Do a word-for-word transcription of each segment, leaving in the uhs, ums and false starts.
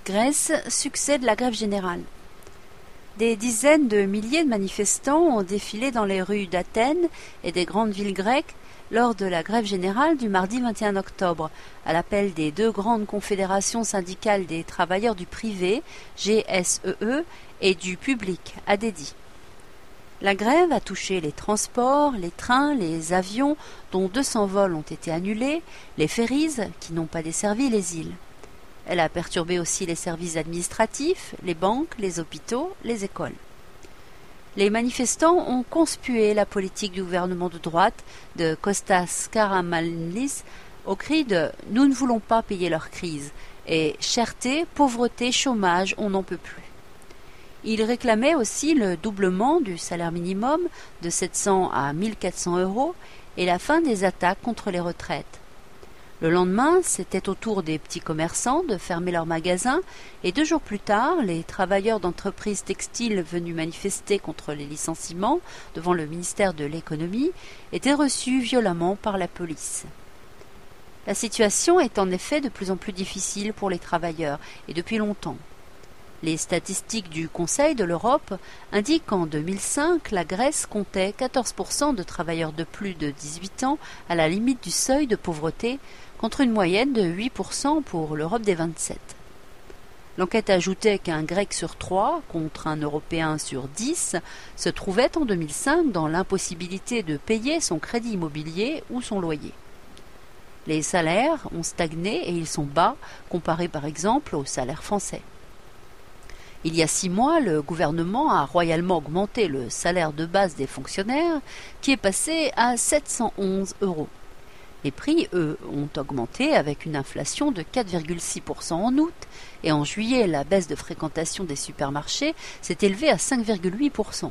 Grèce, succès de la grève générale. Des dizaines de milliers de manifestants ont défilé dans les rues d'Athènes et des grandes villes grecques lors de la grève générale du mardi vingt et un octobre, à l'appel des deux grandes confédérations syndicales des travailleurs du privé, G S E E, et du public, A D D I. La grève a touché les transports, les trains, les avions, dont deux cents vols ont été annulés, les ferries, qui n'ont pas desservi les îles. Elle a perturbé aussi les services administratifs, les banques, les hôpitaux, les écoles. Les manifestants ont conspué la politique du gouvernement de droite de Kostas Karamanlis au cri de « Nous ne voulons pas payer leur crise » et « Cherté, pauvreté, chômage, on n'en peut plus ». Ils réclamaient aussi le doublement du salaire minimum de sept cents à mille quatre cents euros et la fin des attaques contre les retraites. Le lendemain, c'était au tour des petits commerçants de fermer leurs magasins et deux jours plus tard, les travailleurs d'entreprises textiles venus manifester contre les licenciements devant le ministère de l'économie étaient reçus violemment par la police. La situation est en effet de plus en plus difficile pour les travailleurs et depuis longtemps. Les statistiques du Conseil de l'Europe indiquent qu'en deux mille cinq, la Grèce comptait quatorze pour cent de travailleurs de plus de dix-huit ans à la limite du seuil de pauvreté, contre une moyenne de huit pour cent pour l'Europe des vingt-sept. L'enquête ajoutait qu'un Grec sur trois, contre un Européen sur dix, se trouvait en deux mille cinq dans l'impossibilité de payer son crédit immobilier ou son loyer. Les salaires ont stagné et ils sont bas, comparés par exemple aux salaires français. Il y a six mois, le gouvernement a royalement augmenté le salaire de base des fonctionnaires, qui est passé à sept cent onze euros. Les prix, eux, ont augmenté avec une inflation de quatre virgule six pour cent en août, et en juillet, la baisse de fréquentation des supermarchés s'est élevée à cinq virgule huit pour cent.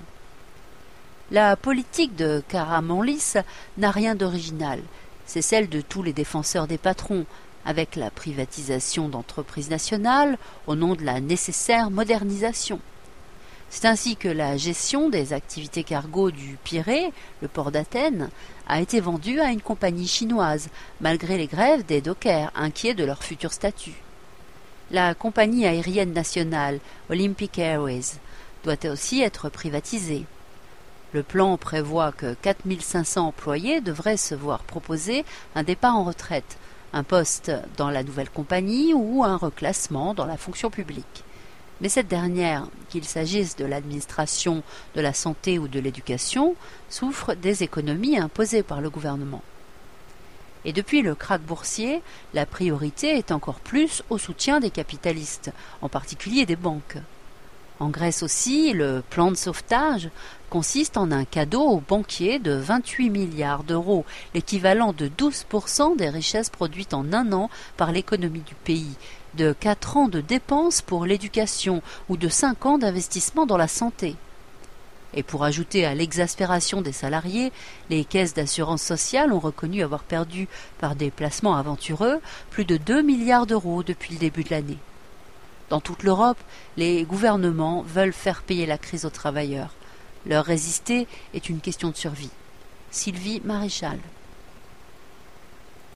La politique de Karamanlis n'a rien d'original, c'est celle de tous les défenseurs des patrons, avec la privatisation d'entreprises nationales au nom de la nécessaire modernisation. C'est ainsi que la gestion des activités cargo du Pirée, le port d'Athènes, a été vendue à une compagnie chinoise, malgré les grèves des dockers, inquiets de leur futur statut. La compagnie aérienne nationale, Olympic Airways, doit aussi être privatisée. Le plan prévoit que quatre mille cinq cents employés devraient se voir proposer un départ en retraite, un poste dans la nouvelle compagnie ou un reclassement dans la fonction publique. Mais cette dernière, qu'il s'agisse de l'administration, de la santé ou de l'éducation, souffre des économies imposées par le gouvernement. Et depuis le krach boursier, la priorité est encore plus au soutien des capitalistes, en particulier des banques. En Grèce aussi, le plan de sauvetage consiste en un cadeau aux banquiers de vingt-huit milliards d'euros, l'équivalent de douze pour cent des richesses produites en un an par l'économie du pays, de quatre ans de dépenses pour l'éducation ou de cinq ans d'investissement dans la santé. Et pour ajouter à l'exaspération des salariés, les caisses d'assurance sociale ont reconnu avoir perdu, par des placements aventureux, plus de deux milliards d'euros depuis le début de l'année. Dans toute l'Europe, les gouvernements veulent faire payer la crise aux travailleurs. Leur résister est une question de survie. Sylvie Maréchal.